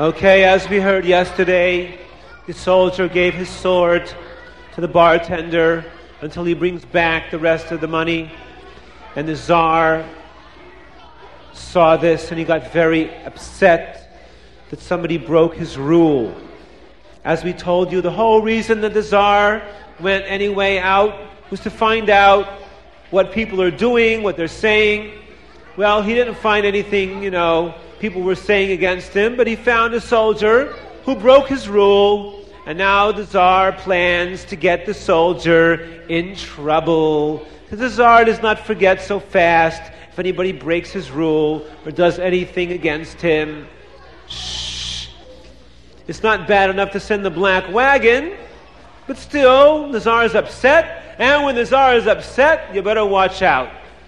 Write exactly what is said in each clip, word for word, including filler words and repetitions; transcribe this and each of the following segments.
Okay, as we heard yesterday, the soldier gave his sword to the bartender until he brings back the rest of the money. And the Tsar saw this and he got very upset that somebody broke his rule. As we told you, the whole reason that the Tsar went anyway out was to find out what people are doing, what they're saying. Well, he didn't find anything, you know, people were saying against him, but he found a soldier who broke his rule, and now the Tsar plans to get the soldier in trouble. Because the Tsar does not forget so fast if anybody breaks his rule or does anything against him. Shh. It's not bad enough to send the black wagon, but still, the Tsar is upset, and when the Tsar is upset, you better watch out.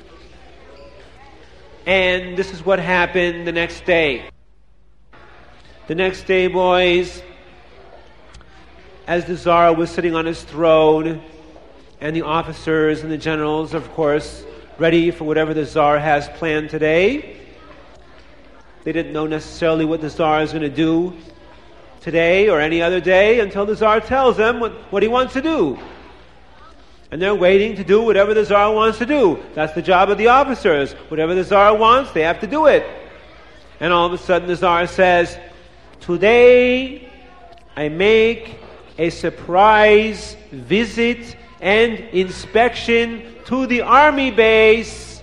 And this is what happened the next day. The next day, boys, as the Tsar was sitting on his throne, and the officers and the generals, of course, ready for whatever the Tsar has planned today. They didn't know necessarily what the Tsar is going to do today or any other day until the Tsar tells them what, what he wants to do. And they're waiting to do whatever the Tsar wants to do. That's the job of the officers. Whatever the Tsar wants, they have to do it. And all of a sudden the Tsar says, "Today I make a surprise visit and inspection to the army base."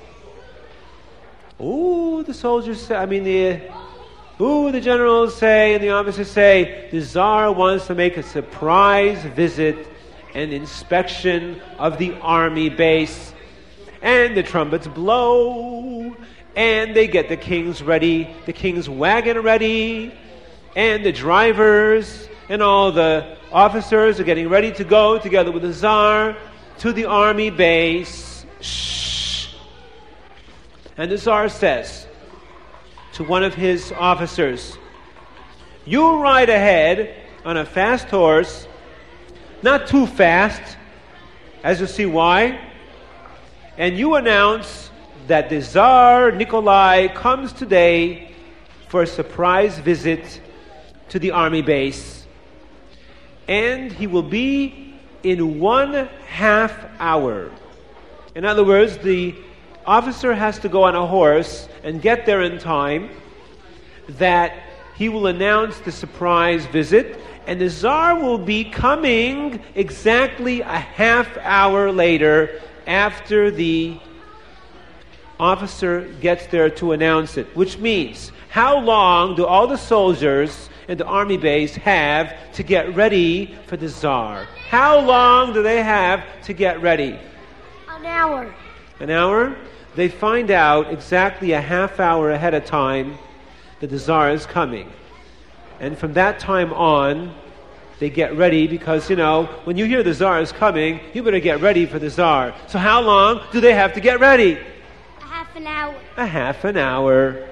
Ooh, the soldiers say, I mean the, ooh, the generals say and the officers say, the Tsar wants to make a surprise visit and inspection of the army base. And the trumpets blow, and they get the king's ready, the king's wagon ready, and the drivers and all the officers are getting ready to go together with the Tsar to the army base. Shh. And the Tsar says to one of his officers, "You ride ahead on a fast horse, not too fast, as you'll see why, and you announce that the Tsar Nikolai comes today for a surprise visit to the army base. And he will be in one half hour." In other words, the officer has to go on a horse and get there in time, that he will announce the surprise visit, and the Tsar will be coming exactly a half hour later after the officer gets there to announce it. Which means, how long do all the soldiers in the army base have to get ready for the Tsar? How long do they have to get ready? An hour. An hour? They find out exactly a half hour ahead of time that the Tsar is coming. And from that time on, they get ready because, you know, when you hear the Tsar is coming, you better get ready for the Tsar. So how long do they have to get ready? A half an hour. A half an hour.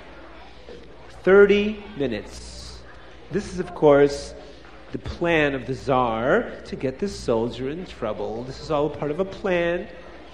Thirty minutes. This is, of course, the plan of the Tsar to get this soldier in trouble. This is all part of a plan.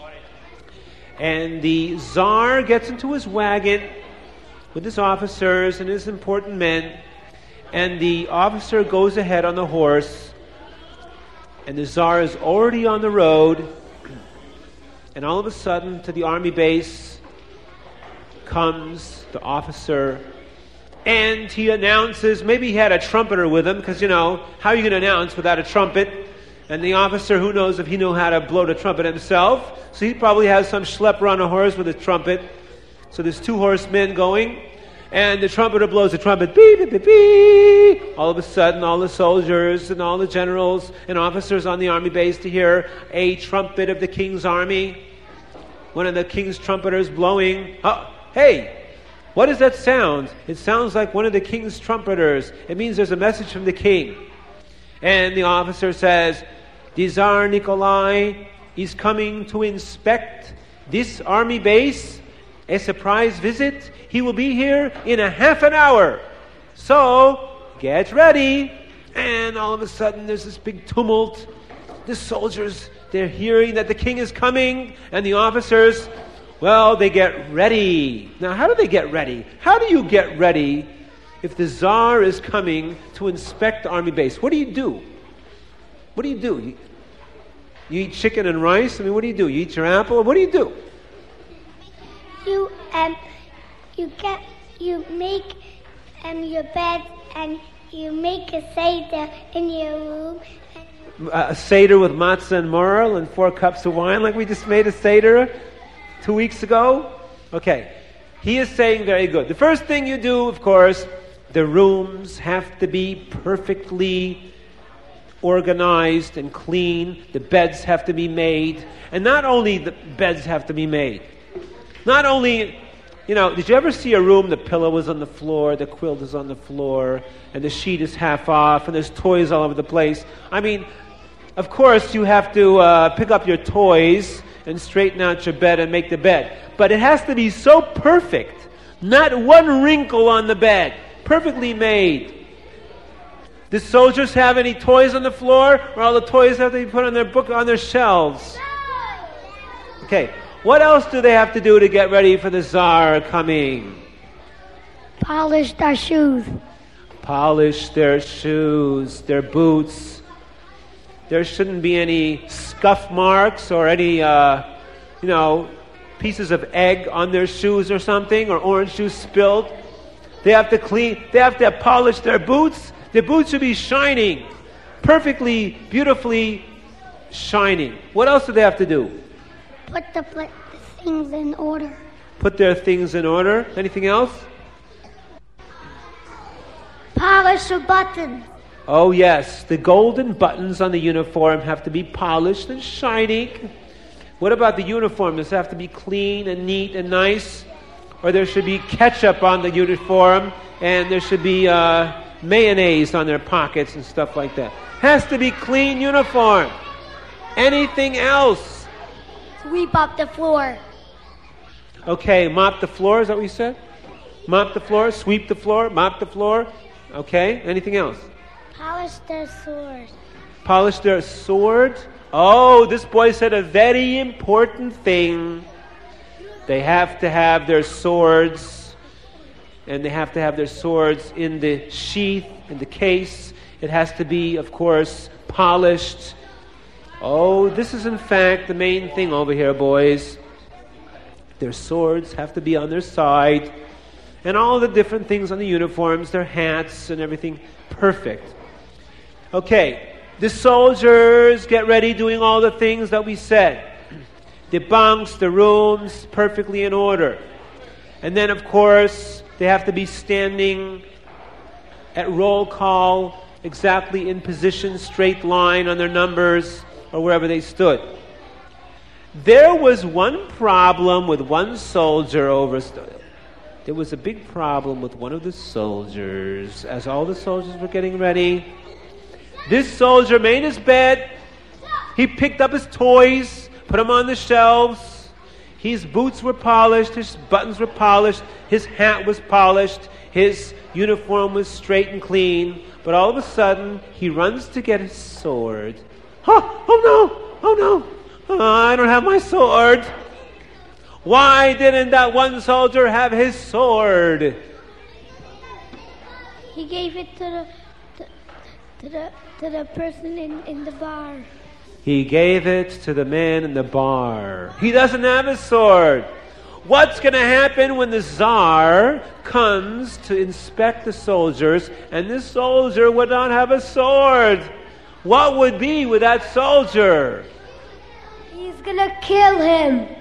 And the Tsar gets into his wagon with his officers and his important men, and the officer goes ahead on the horse, and the Tsar is already on the road, and all of a sudden to the army base comes the officer, and he announces, maybe he had a trumpeter with him, because, you know, how are you going to announce without a trumpet? And the officer, who knows if he knew how to blow the trumpet himself, so he probably has some schlepper on a horse with a trumpet. So there's two horsemen going, and the trumpeter blows the trumpet, beep, beep, beep, beep. All of a sudden, all the soldiers and all the generals and officers on the army base to hear a trumpet of the king's army. One of the king's trumpeters blowing. Oh, hey, what is that sound? It sounds like one of the king's trumpeters. It means there's a message from the king. And the officer says, "The Tsar Nikolai is coming to inspect this army base, a surprise visit. He will be here in a half an hour. So, get ready." And all of a sudden there's this big tumult. The soldiers, they're hearing that the king is coming, and the officers, well, they get ready. Now, how do they get ready? How do you get ready if the Tsar is coming to inspect the army base, what do you do? What do you do? You, you eat chicken and rice? I mean, what do you do? You eat your apple? What do you do? You um, you get you make um your bed and you make a seder in your room. A Seder with matzah and marl and four cups of wine, like we just made a Seder two weeks ago? Okay. He is saying very good. The first thing you do, of course, the rooms have to be perfectly organized and clean. The beds have to be made. And not only the beds have to be made. Not only, you know, did you ever see a room, the pillow is on the floor, the quilt is on the floor, and the sheet is half off, and there's toys all over the place? I mean, of course, you have to uh, pick up your toys and straighten out your bed and make the bed. But it has to be so perfect. Not one wrinkle on the bed. Perfectly made. Do soldiers have any toys on the floor? Or all the toys have to be put on their book on their shelves? Okay. What else do they have to do to get ready for the Tsar coming? Polish their shoes. Polish their shoes, their boots. There shouldn't be any scuff marks or any, uh, you know, pieces of egg on their shoes or something, or orange juice spilled. They have to clean, they have to polish their boots. Their boots should be shining, perfectly, beautifully shining. What else do they have to do? Put the, put the things in order. Put their things in order. Anything else? Polish the buttons. Oh yes, the golden buttons on the uniform have to be polished and shining. What about the uniform? Does it have to be clean and neat and nice? Or there should be ketchup on the uniform, and there should be uh, mayonnaise on their pockets and stuff like that. Has to be clean uniform. Anything else? Sweep up the floor. Okay, mop the floor, is that what you said? Mop the floor, sweep the floor, mop the floor. Okay, anything else? Polish their swords. Polish their sword. Oh, this boy said a very important thing. They have to have their swords, and they have to have their swords in the sheath, in the case. It has to be, of course, polished. Oh, this is in fact the main thing over here, boys. Their swords have to be on their side, and all the different things on the uniforms, their hats and everything, perfect. Okay, the soldiers get ready doing all the things that we said. The bunks, the rooms, perfectly in order. And then, of course, they have to be standing at roll call, exactly in position, straight line on their numbers, or wherever they stood. There was one problem with one soldier over... There was a big problem with one of the soldiers. As all the soldiers were getting ready, this soldier made his bed. He picked up his toys, put them on the shelves. His boots were polished, his buttons were polished, his hat was polished, his uniform was straight and clean. But all of a sudden, he runs to get his sword. Oh, oh no, oh no, oh, I don't have my sword. Why didn't that one soldier have his sword? He gave it to the to, to the to the person in, in the bar. He gave it to the man in the bar. He doesn't have his sword. What's going to happen when the Tsar comes to inspect the soldiers and this soldier would not have a sword? What would be with that soldier? He's going to kill him.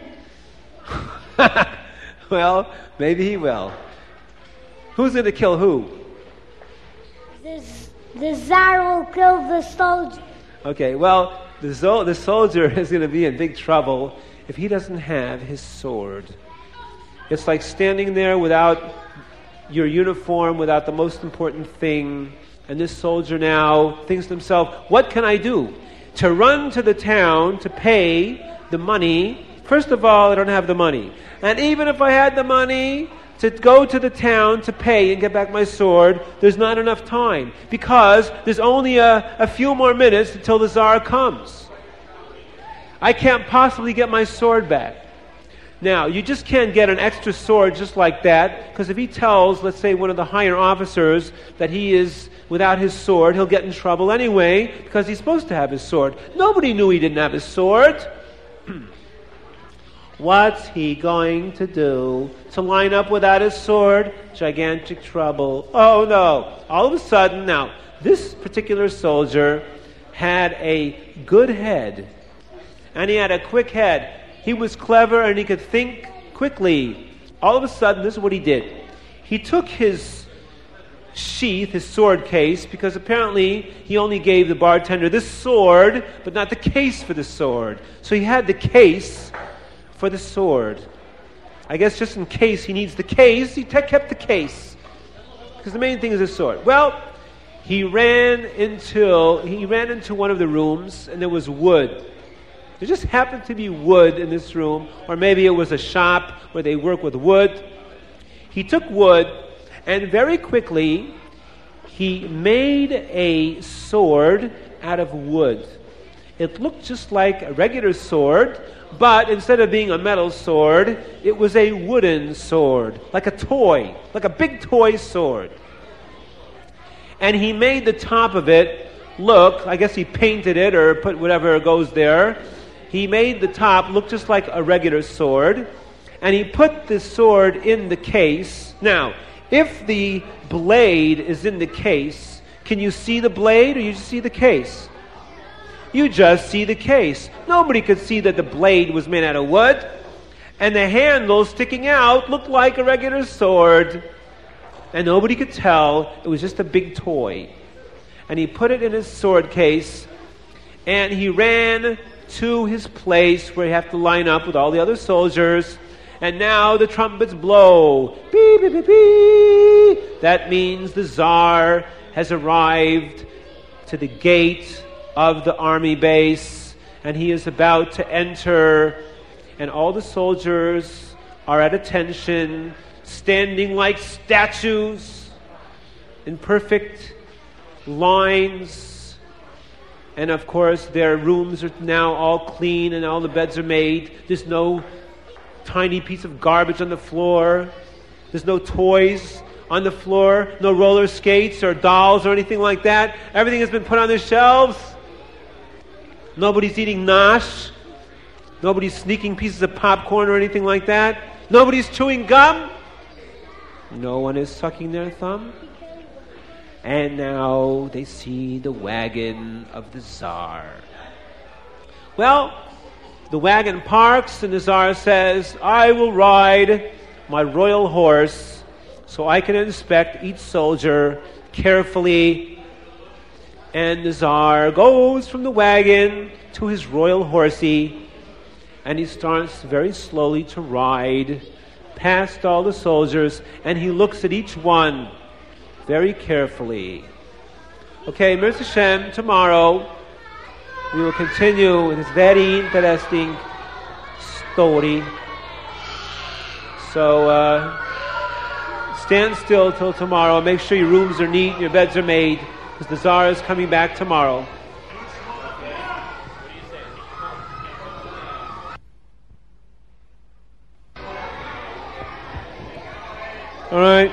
Well, maybe he will. Who's going to kill who? This, the Tsar will kill the soldier. Okay, well, the, zo- the soldier is going to be in big trouble if he doesn't have his sword. It's like standing there without your uniform, without the most important thing. And this soldier now thinks to himself, what can I do? To run to the town to pay the money. First of all, I don't have the money. And even if I had the money to go to the town to pay and get back my sword, there's not enough time. Because there's only a, a few more minutes until the Tsar comes. I can't possibly get my sword back. Now, you just can't get an extra sword just like that, because if he tells, let's say, one of the higher officers that he is without his sword, he'll get in trouble anyway, because he's supposed to have his sword. Nobody knew he didn't have his sword. What's he going to do? To line up without his sword? Gigantic trouble. Oh no. All of a sudden, now, this particular soldier had a good head. And he had a quick head. He was clever and he could think quickly. All of a sudden, this is what he did. He took his sheath, his sword case, because apparently he only gave the bartender this sword, but not the case for the sword. So he had the case for the sword. I guess just in case he needs the case, he te- kept the case. Because the main thing is the sword. Well, he ran into he ran into one of the rooms, and there was wood. There just happened to be wood in this room, or maybe it was a shop where they work with wood. He took wood, and very quickly, he made a sword out of wood. It looked just like a regular sword, but instead of being a metal sword, it was a wooden sword, like a toy, like a big toy sword. And he made the top of it look, I guess he painted it or put whatever goes there. He made the top look just like a regular sword, and he put the sword in the case. Now, if the blade is in the case, can you see the blade or you just see the case? You just see the case. Nobody could see that the blade was made out of wood, and the handle sticking out looked like a regular sword, and nobody could tell it was just a big toy. And he put it in his sword case, and he ran to his place where he had to line up with all the other soldiers. And now the trumpets blow. Beep, beep, beep, beep. That means the Tsar has arrived to the gate of the army base, and he is about to enter, and all the soldiers are at attention, standing like statues in perfect lines. And of course, their rooms are now all clean and all the beds are made. There's no tiny piece of garbage on the floor. There's no toys on the floor, no roller skates or dolls or anything like that. Everything has been put on the shelves. Nobody's eating nosh. Nobody's sneaking pieces of popcorn or anything like that. Nobody's chewing gum. No one is sucking their thumb. And now they see the wagon of the Tsar. Well, the wagon parks and the Tsar says, I will ride my royal horse so I can inspect each soldier carefully. And the Tsar goes from the wagon to his royal horsey, and he starts very slowly to ride past all the soldiers, and he looks at each one very carefully. Okay, Mirza Hashem, tomorrow we will continue with this very interesting story. So uh, stand still till tomorrow. Make sure your rooms are neat and your beds are made, because the Tsar is coming back tomorrow. All right.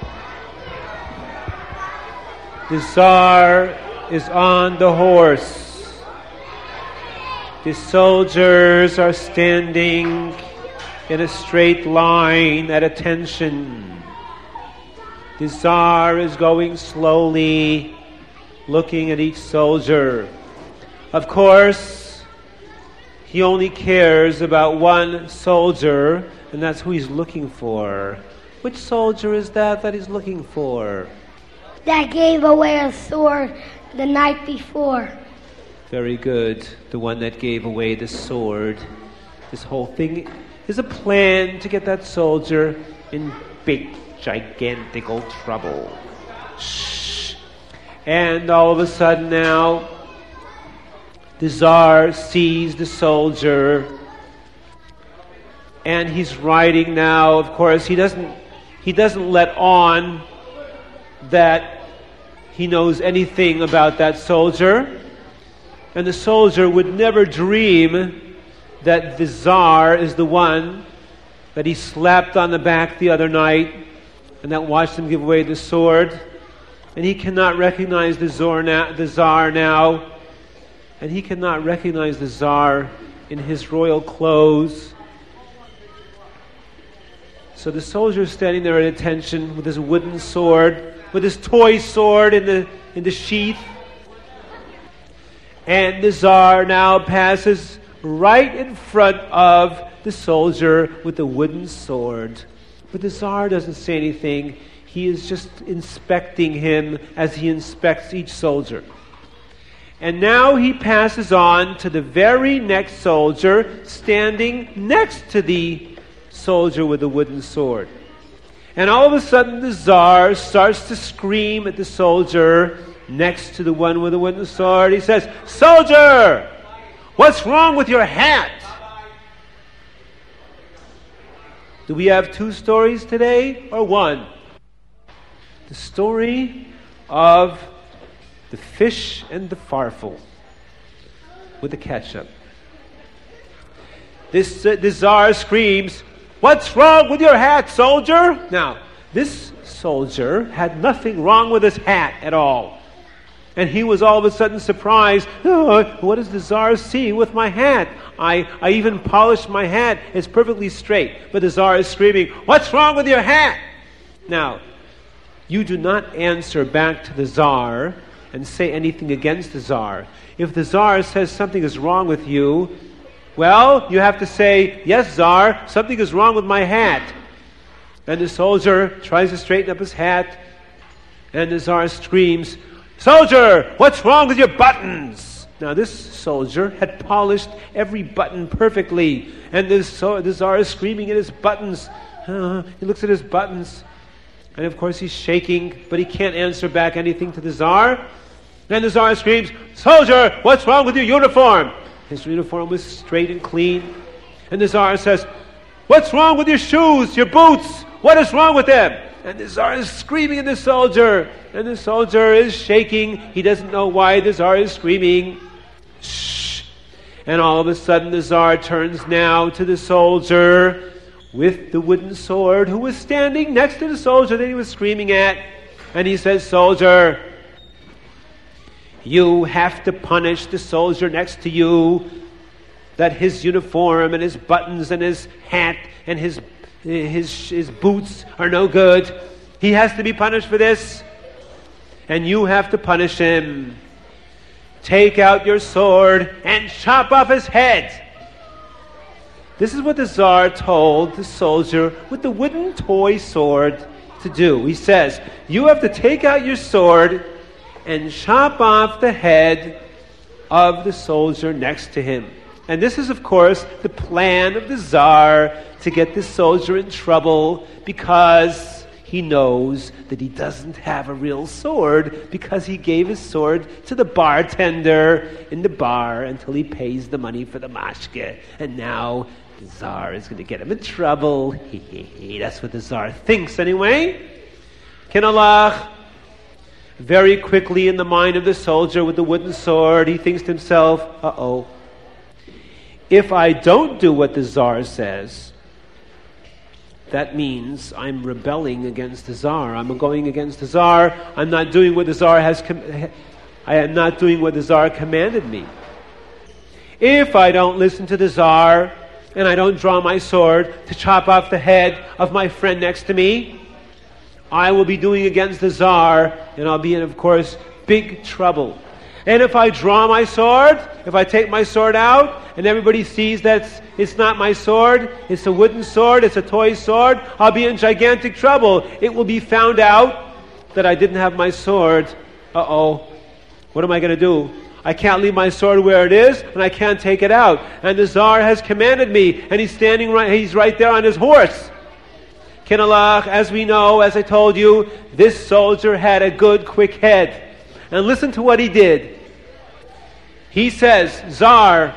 The Tsar is on the horse. The soldiers are standing in a straight line at attention. The Tsar is going slowly, looking at each soldier. Of course, he only cares about one soldier, and that's who he's looking for. Which soldier is that that he's looking for? That gave away a sword the night before. Very good. The one that gave away the sword. This whole thing is a plan to get that soldier in big, gigantic old trouble. Shh. And all of a sudden now, the Tsar sees the soldier, and he's riding now. Of course, he doesn't he doesn't let on that he knows anything about that soldier. And the soldier would never dream that the Tsar is the one that he slapped on the back the other night and that watched him give away the sword. And he cannot recognize the Tsar now, the Tsar now. And he cannot recognize the Tsar in his royal clothes. So the soldier is standing there at attention with his wooden sword, with his toy sword in the in the sheath. And the Tsar now passes right in front of the soldier with the wooden sword. But the Tsar doesn't say anything. He is just inspecting him as he inspects each soldier. And now he passes on to the very next soldier standing next to the soldier with the wooden sword. And all of a sudden the Tsar starts to scream at the soldier next to the one with the wooden sword. He says, "Soldier, what's wrong with your hat?" Do we have two stories today or one? The story of the fish and the farfel with the ketchup. This uh, the Tsar screams, "What's wrong with your hat, soldier?" Now, this soldier had nothing wrong with his hat at all. And he was all of a sudden surprised. "Oh, what does the Tsar see with my hat? I, I even polished my hat. It's perfectly straight." But the Tsar is screaming, "What's wrong with your hat?" Now, you do not answer back to the Tsar and say anything against the Tsar. If the Tsar says something is wrong with you, well, you have to say, "Yes, Tsar, something is wrong with my hat." And the soldier tries to straighten up his hat, and the Tsar screams, "Soldier, what's wrong with your buttons?" Now this soldier had polished every button perfectly, and this so, the Tsar is screaming at his buttons. Uh, he looks at his buttons, and of course he's shaking, but he can't answer back anything to the Tsar. And the Tsar screams, "Soldier, what's wrong with your uniform?" His uniform was straight and clean. And the Tsar says, "What's wrong with your shoes, your boots? What is wrong with them?" And the Tsar is screaming at the soldier. And the soldier is shaking. He doesn't know why the Tsar is screaming. Shh. And all of a sudden the Tsar turns now to the soldier with the wooden sword who was standing next to the soldier that he was screaming at. And he says, "Soldier, you have to punish the soldier next to you that his uniform and his buttons and his hat and his his his boots are no good. He has to be punished for this. And you have to punish him. Take out your sword and chop off his head." This is what the Tsar told the soldier with the wooden toy sword to do. He says, "You have to take out your sword and chop off the head of the soldier next to him." And this is, of course, the plan of the Tsar to get the soldier in trouble, because he knows that he doesn't have a real sword, because he gave his sword to the bartender in the bar until he pays the money for the mashke. And now the Tsar is going to get him in trouble. That's what the Tsar thinks anyway. Ken Allah. Very quickly in the mind of the soldier with the wooden sword, he thinks to himself, uh-oh, if I don't do what the Tsar says, that means I'm rebelling against the Tsar. I'm going against the Tsar. I'm not doing what the Tsar has com- I am not doing what the Tsar commanded me. If I don't listen to the Tsar and I don't draw my sword to chop off the head of my friend next to me, I will be doing against the Tsar, and I'll be in, of course, big trouble. And if I draw my sword, if I take my sword out, and everybody sees that it's not my sword, it's a wooden sword, it's a toy sword, I'll be in gigantic trouble. It will be found out that I didn't have my sword. Uh-oh, what am I going to do? I can't leave my sword where it is, and I can't take it out. And the Tsar has commanded me, and he's standing right, he's right there on his horse. Ken Allah, as we know, as I told you, this soldier had a good, quick head. And listen to what he did. He says, "Tsar,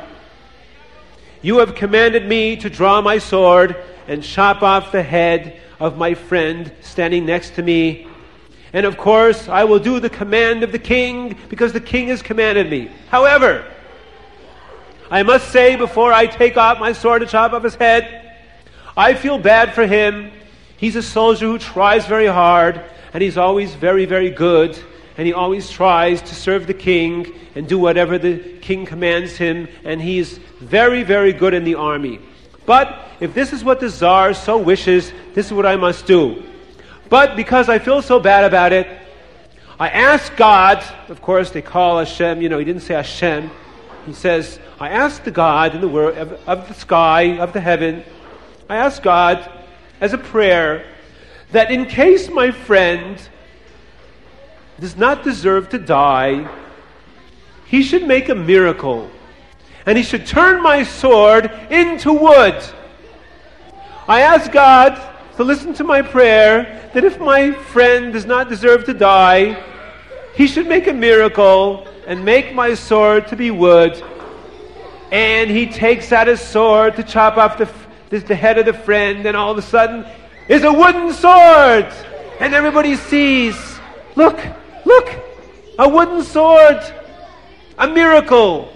you have commanded me to draw my sword and chop off the head of my friend standing next to me. And of course, I will do the command of the king, because the king has commanded me. However, I must say before I take off my sword to chop off his head, I feel bad for him. He's a soldier who tries very hard, and he's always very, very good, and he always tries to serve the king and do whatever the king commands him, and he's very, very good in the army. But if this is what the Tsar so wishes, this is what I must do. But because I feel so bad about it, I ask God, of course they call Hashem, you know, he didn't say Hashem. He says, I ask the God in the world, of, of the sky, of the heaven, I ask God as a prayer that in case my friend does not deserve to die, he should make a miracle. And he should turn my sword into wood. I ask God to listen to my prayer that if my friend does not deserve to die, he should make a miracle and make my sword to be wood. And he takes out his sword to chop off the, the, the head of the friend, and all of a sudden, is a wooden sword! And everybody sees, look, look, a wooden sword! A miracle!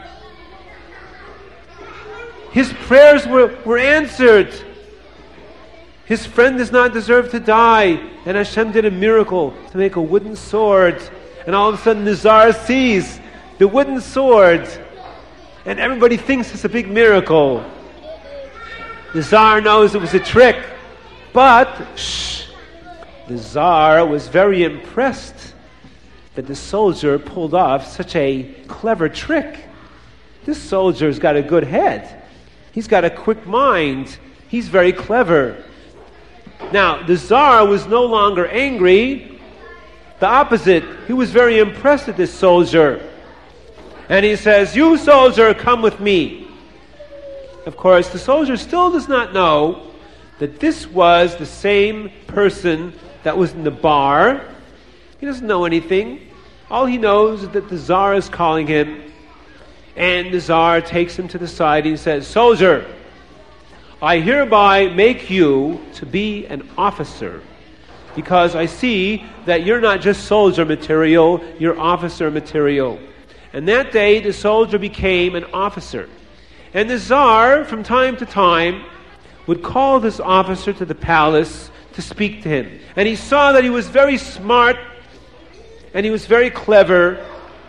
His prayers were, were answered. His friend does not deserve to die. And Hashem did a miracle to make a wooden sword. And all of a sudden the Tsar sees the wooden sword. And everybody thinks it's a big miracle. The Tsar knows it was a trick. But, shh, the Tsar was very impressed that the soldier pulled off such a clever trick. This soldier's got a good head. He's got a quick mind. He's very clever. Now, the Tsar was no longer angry. The opposite. He was very impressed with this soldier. And he says, you soldier, come with me. Of course, the soldier still does not know that this was the same person that was in the bar. He doesn't know anything. All he knows is that the Tsar is calling him. And the Tsar takes him to the side and he says, soldier, I hereby make you to be an officer, because I see that you're not just soldier material, you're officer material. And that day the soldier became an officer. And the Tsar, from time to time, would call this officer to the palace to speak to him. And he saw that he was very smart and he was very clever.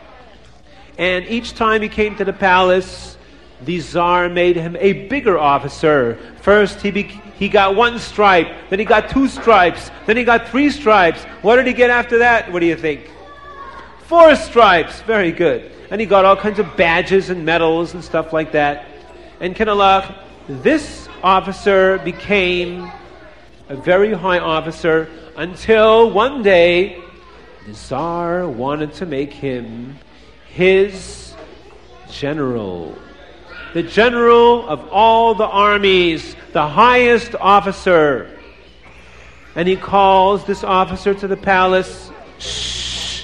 And each time he came to the palace, the Tsar made him a bigger officer. First he be- he got one stripe, then he got two stripes, then he got three stripes. What did he get after that? What do you think? Four stripes. Very good. And he got all kinds of badges and medals and stuff like that. And Kinalach, this officer became a very high officer until one day the Tsar wanted to make him his general. The general of all the armies, the highest officer. And he calls this officer to the palace. Shh.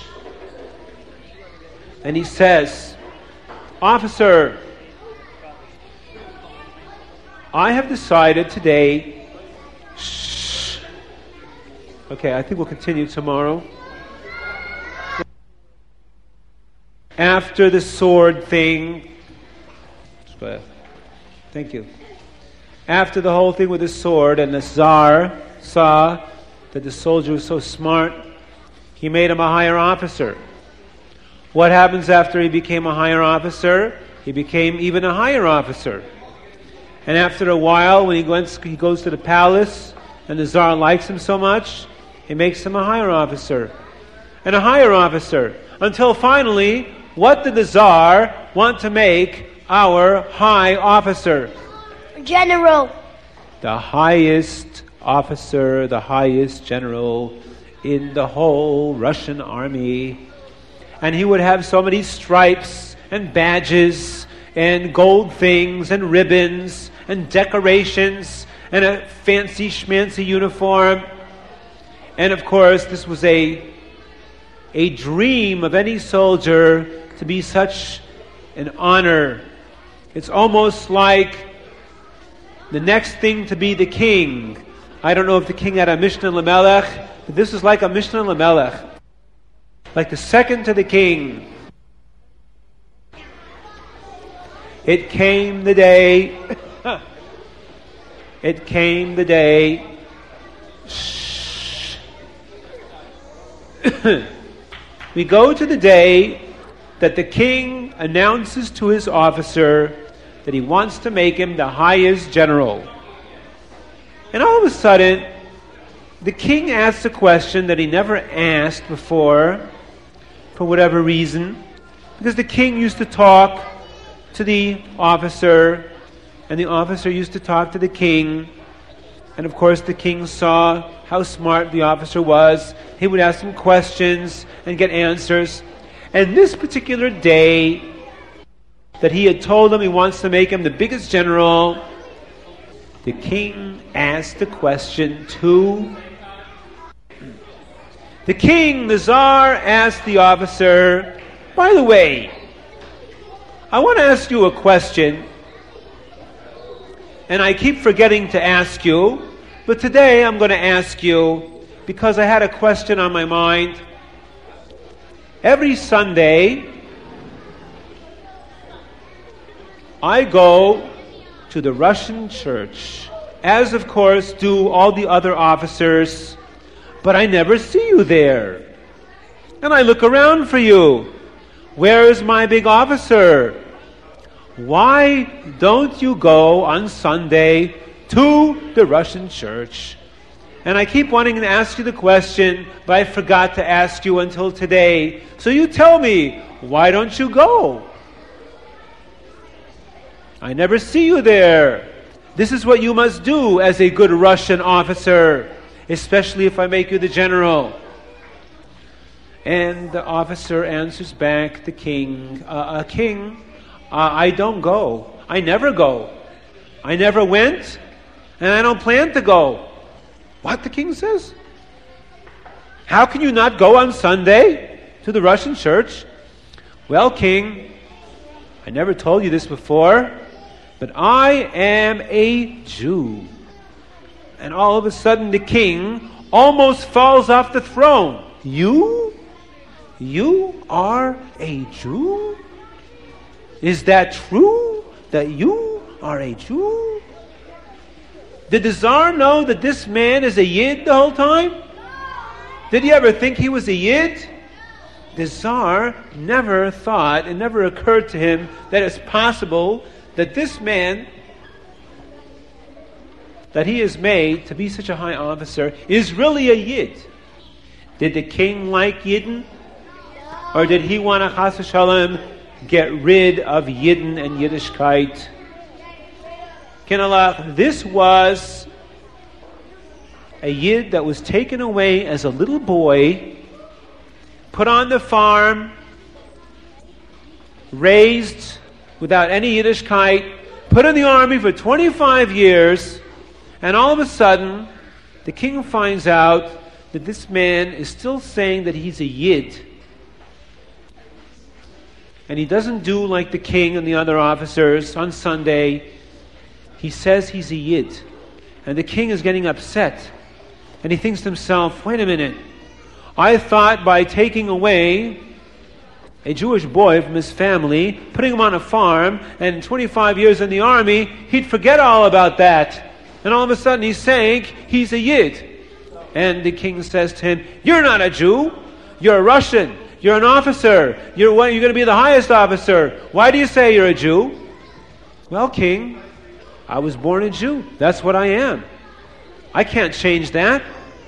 And he says, officer, I have decided today. Shh. Okay, I think we'll continue tomorrow. After the sword thing, thank you. After the whole thing with the sword, and the Tsar saw that the soldier was so smart, he made him a higher officer. What happens after he became a higher officer? He became even a higher officer. And after a while, when he goes, he goes to the palace, and the Tsar likes him so much, he makes him a higher officer. And a higher officer. Until finally, what did the Tsar want to make our high officer? General. The highest officer, the highest general in the whole Russian army. And he would have so many stripes and badges and gold things and ribbons and decorations and a fancy schmancy uniform. And of course, this was a a dream of any soldier to be such an honor. It's almost like the next thing to be the king. I don't know if the king had a Mishnah Lamelech, but this is like a Mishnah Lamelech. Like the second to the king. It came the day, it came the day. Shh. We go to the day that the king announces to his officer that he wants to make him the highest general. And all of a sudden, the king asks a question that he never asked before, for whatever reason, because the king used to talk to the officer, and the officer used to talk to the king, and of course the king saw how smart the officer was. He would ask him questions and get answers. And this particular day that he had told him he wants to make him the biggest general, the king asked the question to the king, the Tsar, asked the officer, by the way, I want to ask you a question, and I keep forgetting to ask you, but today I'm going to ask you because I had a question on my mind. Every Sunday, I go to the Russian church, as of course do all the other officers, but I never see you there. And I look around for you. Where is my big officer? Why don't you go on Sunday to the Russian church? And I keep wanting to ask you the question, but I forgot to ask you until today. So you tell me, why don't you go? I never see you there. This is what you must do as a good Russian officer, especially if I make you the general. And the officer answers back, the king, uh, uh, King, uh, I don't go. I never go. I never went, and I don't plan to go. What, the king says? How can you not go on Sunday to the Russian church? Well, king, I never told you this before, but I am a Jew. And all of a sudden the king almost falls off the throne. You? You are a Jew? Is that true, that you are a Jew? Did the Tsar know that this man is a Yid the whole time? Did he ever think he was a Yid? The Tsar never thought, it never occurred to him that it's possible that this man that he is made to be such a high officer is really a Yid. Did the king like Yidden? Or did he want to, chas v'shalom, get rid of Yidden and Yiddishkeit? Kinalach, this was a Yid that was taken away as a little boy, put on the farm, raised without any Yiddishkeit, put in the army for twenty-five years, and all of a sudden, the king finds out that this man is still saying that he's a Yid. And he doesn't do like the king and the other officers on Sunday. He says he's a Yid. And the king is getting upset. And he thinks to himself, wait a minute. I thought by taking away a Jewish boy from his family, putting him on a farm, and twenty-five years in the army, he'd forget all about that. And all of a sudden he's saying he's a Yid. And the king says to him, you're not a Jew. You're a Russian. You're an officer. You're, you're going to be the highest officer. Why do you say you're a Jew? Well, king, I was born a Jew. That's what I am. I can't change that.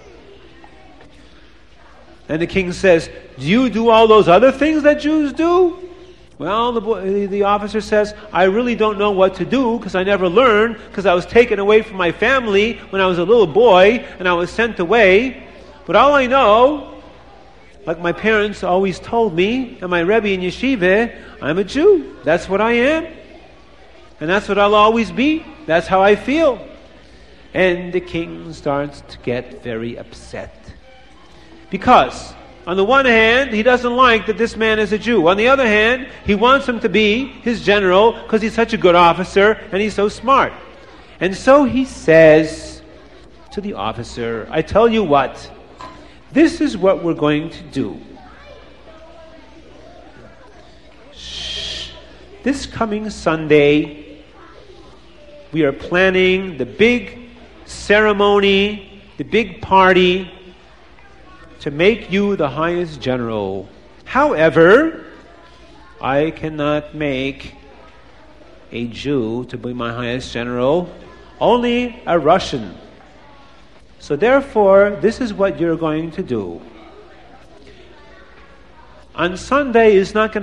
And the king says, do you do all those other things that Jews do? Well, the, boy, the officer says, I really don't know what to do because I never learned, because I was taken away from my family when I was a little boy and I was sent away. But all I know, like my parents always told me, and my Rebbe in Yeshiva, I'm a Jew. That's what I am. And that's what I'll always be. That's how I feel. And the king starts to get very upset. Because, on the one hand, he doesn't like that this man is a Jew. On the other hand, he wants him to be his general because he's such a good officer and he's so smart. And so he says to the officer, I tell you what, this is what we're going to do. Shh. This coming Sunday, we are planning the big ceremony, the big party to make you the highest general. However, I cannot make a Jew to be my highest general, only a Russian. So therefore, this is what you're going to do. On Sunday is not going to